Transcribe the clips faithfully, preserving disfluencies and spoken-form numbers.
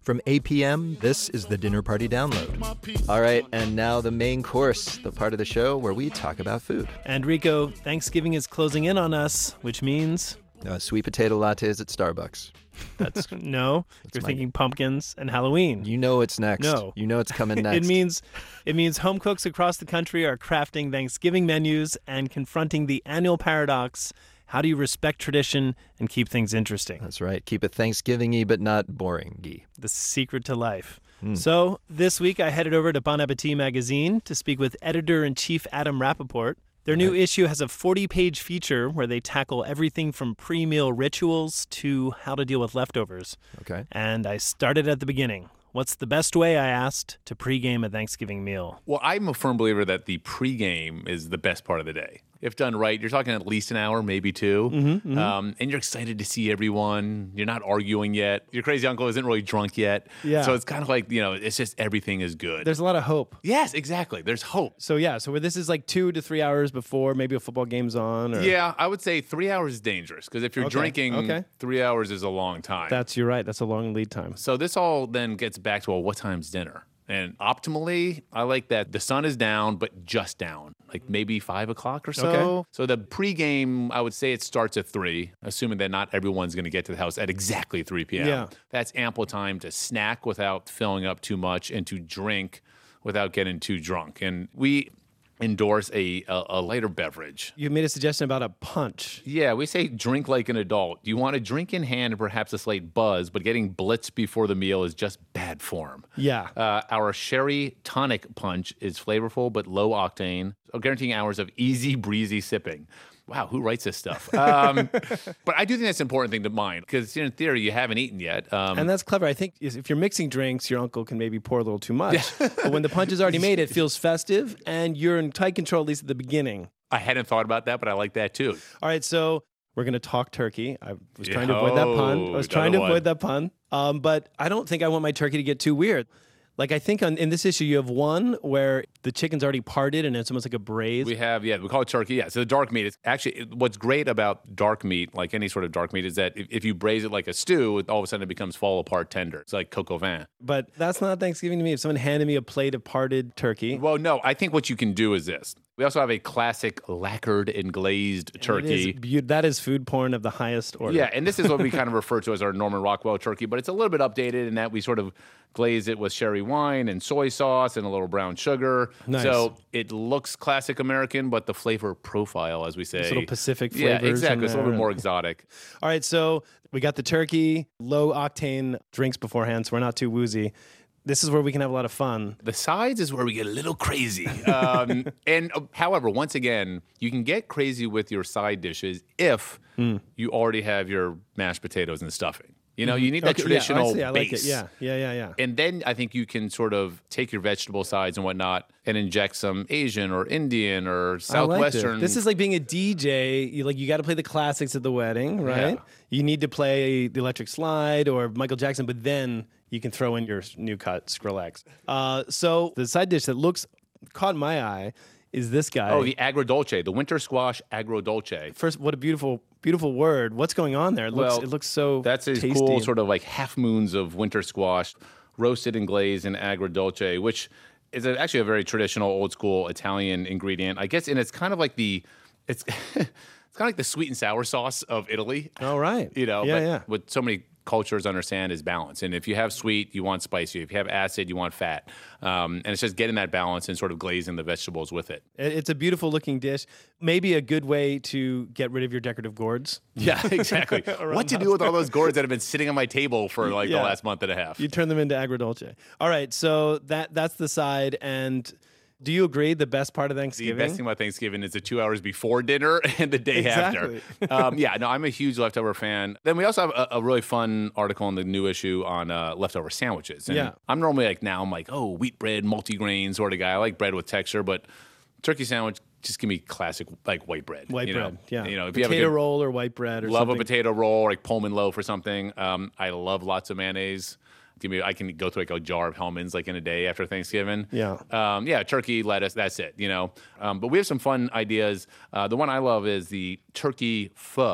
From A P M, this is the Dinner Party Download. All right, and now the main course, the part of the show where we talk about food. And Rico, Thanksgiving is closing in on us, which means... Uh, sweet potato lattes at Starbucks. That's no. That's You're my... thinking pumpkins and Halloween. You know it's next. No. You know it's coming next. it means it means home cooks across the country are crafting Thanksgiving menus and confronting the annual paradox. How do you respect tradition and keep things interesting? That's right. Keep it Thanksgiving-y, but not boring-y. The secret to life. Mm. So this week I headed over to Bon Appetit magazine to speak with editor-in-chief Adam Rappaport. Their new right. issue has a forty-page feature where they tackle everything from pre-meal rituals to how to deal with leftovers. Okay. And I started at the beginning. What's the best way, I asked, to pregame a Thanksgiving meal? Well, I'm a firm believer that the pregame is the best part of the day. If done right, you're talking at least an hour, maybe two. Mm-hmm, mm-hmm. Um, and you're excited to see everyone. You're not arguing yet. Your crazy uncle isn't really drunk yet. Yeah. So it's kind of like, you know, it's just everything is good. There's a lot of hope. Yes, exactly. There's hope. So, yeah, so where this is like two to three hours before maybe a football game's on? Or... Yeah, I would say three hours is dangerous because if you're Okay, drinking, okay. three hours is a long time. That's, you're right. That's a long lead time. So this all then gets back to, well, what time's dinner? And optimally, I like that the sun is down, but just down, like maybe five o'clock or so. Okay. So the pregame, I would say it starts at three, assuming that not everyone's going to get to the house at exactly three p.m. Yeah. That's ample time to snack without filling up too much and to drink without getting too drunk. And we endorse a, a, a lighter beverage. You made a suggestion about a punch. Yeah, we say drink like an adult. You want a drink in hand and perhaps a slight buzz, but getting blitzed before the meal is just bad form. Yeah. Uh, our sherry tonic punch is flavorful but low octane, guaranteeing hours of easy breezy sipping. Wow, who writes this stuff? Um, but I do think that's an important thing to mind because in theory, you haven't eaten yet. Um, and that's clever. I think if you're mixing drinks, your uncle can maybe pour a little too much. But when the punch is already made, it feels festive and you're in tight control, at least at the beginning. I hadn't thought about that, but I like that too. All right, so we're going to talk turkey. I was trying to avoid that pun. I was trying to one. avoid that pun. Um, but I don't think I want my turkey to get too weird. Like, I think on, in this issue, you have one where the chicken's already parted and it's almost like a braise. We have, yeah, we call it turkey. Yeah, so the dark meat is actually, what's great about dark meat, like any sort of dark meat, is that if, if you braise it like a stew, all of a sudden it becomes fall apart tender. It's like coq au vin. But that's not Thanksgiving to me. If someone handed me a plate of parted turkey. Well, no, I think what you can do is this. We also have a classic lacquered and glazed turkey. It is, be- that is food porn of the highest order. Yeah, and this is what we kind of refer to as our Norman Rockwell turkey, but it's a little bit updated in that we sort of glaze it with sherry wine and soy sauce and a little brown sugar. Nice. So it looks classic American, but the flavor profile, as we say. These little Pacific Yeah, flavors. exactly. in It's a little bit there. more exotic. All right, so we got the turkey, low octane drinks beforehand, so we're not too woozy. This is where we can have a lot of fun. The sides is where we get a little crazy. Um, and uh, however, once again, you can get crazy with your side dishes if Mm. you already have your mashed potatoes and stuffing. You know, you need that Okay, traditional yeah, I see, I like base. it. Yeah, yeah, yeah, yeah. And then I think you can sort of take your vegetable sides and whatnot and inject some Asian or Indian or I like Southwestern. this. This is like being a D J. You like you got to play the classics at the wedding, right? Yeah. You need to play the Electric Slide or Michael Jackson, but then you can throw in your new cut Skrillex. Uh, so the side dish that looks caught my eye is this guy. Oh, the agrodolce, the winter squash agrodolce. First, what a beautiful, beautiful word. What's going on there? It looks, Well, it looks so That's a tasty. cool sort of like half moons of winter squash, roasted and glazed in agrodolce, which is a, actually a very traditional, old school Italian ingredient. I guess, and it's kind of like the, it's it's kind of like the sweet and sour sauce of Italy. All right. You know, Yeah, but yeah. what so many cultures understand is balance. And if you have sweet, you want spicy. If you have acid, you want fat. Um, and it's just getting that balance and sort of glazing the vegetables with it. It- It's a beautiful looking dish. Maybe a good way to get rid of your decorative gourds. Yeah, exactly. What to do with all those gourds that have been sitting on my table for like Yeah. the last month and a half? You turn them into agrodolce. All right, so that that's the side. And do you agree the best part of The Thanksgiving? best thing about Thanksgiving is the two hours before dinner and the day Exactly. after. Um, yeah, no, I'm a huge leftover fan. Then we also have a, a really fun article in the new issue on uh, leftover sandwiches. And Yeah. I'm normally like, now I'm like, oh, wheat bread, multigrain sort of guy. I like bread with texture, but turkey sandwich, just give me classic like white bread. White you bread, know? yeah. You know, if potato you have a good, roll or white bread or love something. a potato roll, or like Pullman loaf or something. Um, I love lots of mayonnaise. Give me, I can go through like a jar of Hellman's like in a day after Thanksgiving. Yeah. Um, yeah, turkey, lettuce, that's it, you know. Um, but we have some fun ideas. Uh, the one I love is the turkey pho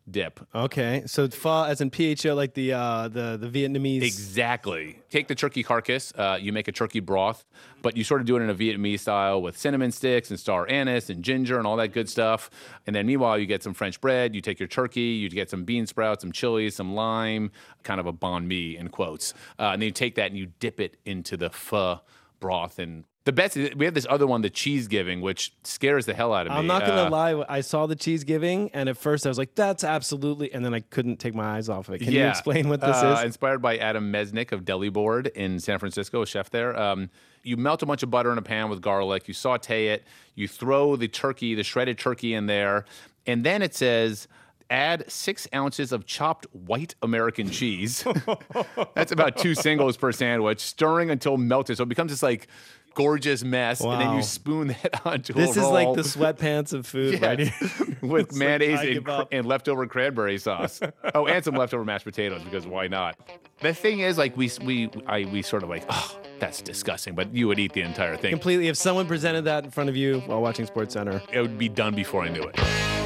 dip. Okay, so pho as in P H O, like the uh, the the Vietnamese. Exactly. Take the turkey carcass, uh, you make a turkey broth, but you sort of do it in a Vietnamese style with cinnamon sticks and star anise and ginger and all that good stuff. And then meanwhile, you get some French bread, you take your turkey, you get some bean sprouts, some chili, some lime, kind of a banh mi in quotes. Uh, and then you take that and you dip it into the pho broth. And the best, we have this other one, the cheese giving, which scares the hell out of me. I'm not gonna Uh, lie. I saw the cheese giving, and at first I was like, "That's absolutely," and then I couldn't take my eyes off of it. Can you Yeah. explain what this Uh, is? Inspired by Adam Mesnick of Deli Board in San Francisco, a chef there. Um, you melt a bunch of butter in a pan with garlic. You saute it. You throw the turkey, the shredded turkey in there. And then it says, add six ounces of chopped white American cheese. That's about two singles per sandwich, stirring until melted. So it becomes this like gorgeous mess. And then Wow. you spoon that onto This a is roll. like the sweatpants of food, right Yes. here. With It's like, mayonnaise I and, give cr- up. and leftover cranberry sauce. Oh, and some leftover mashed potatoes because why not? The thing is, like we we I we sort of like, oh, that's disgusting. But you would eat the entire thing. Completely. If someone presented that in front of you while watching SportsCenter, It would be done before I knew it.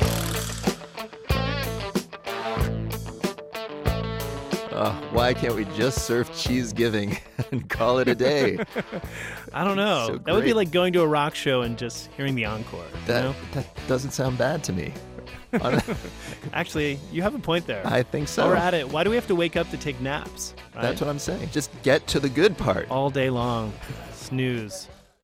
Oh, why can't we just serve cheese giving and call it a day? I don't know. So that would be great. like going to a rock show and just hearing the encore. That you know? that doesn't sound bad to me. Hon- Actually, you have a point there. I think so. While we're at it, why do we have to wake up to take naps? Right? That's what I'm saying. Just get to the good part. All day long. Snooze.